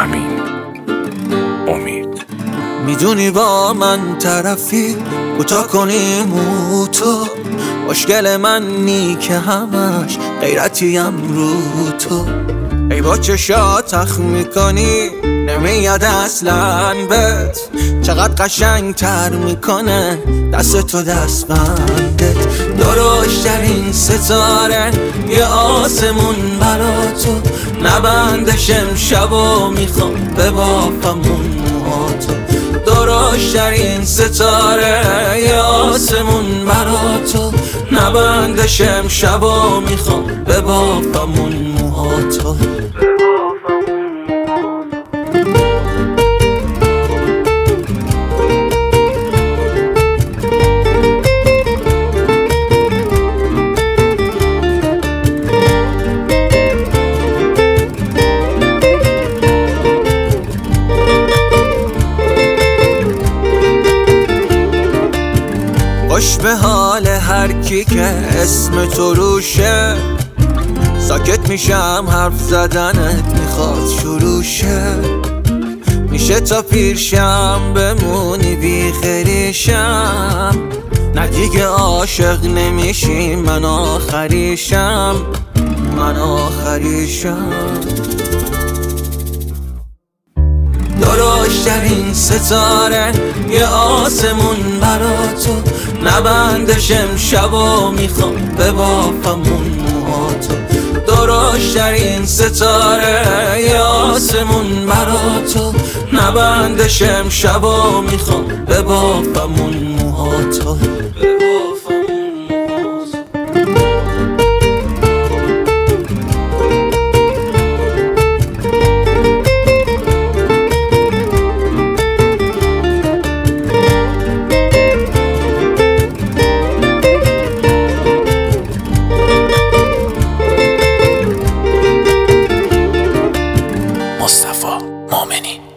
امین امید. میدونی با من طرفی کوتاه کنی تو، مشکل من نی که همش غیرتیم رو تو. ای با چشات تخ میکنی نمیاد اصلا بهت، چقدر قشنگ تر میکنه دست تو دستبندت. درشترین ستاره یه آسمون برا تو، نبندش امشب و میخوام ببافمون موهاتو. درشترین ستاره یه آسمون برا تو، نبندش امشب و میخوام ببافمون موهاتو. خوش به حال هر کی که اسم تو روشه، ساکت میشم حرف زدنت میخواد شروع شه. میشه تا پیرشم بمونی بی خریشم، نه دیگه عاشق نمیشی من آخریشم، من آخریشم. درشترین ستاره یه آسمون برا تو، نبندش امشب و میخوام ببافمون موهاتو. درشترین ستاره یه آسمون برا تو، نبندش امشب و میخوام ببافمون موهاتو. مصطفی مؤمنی.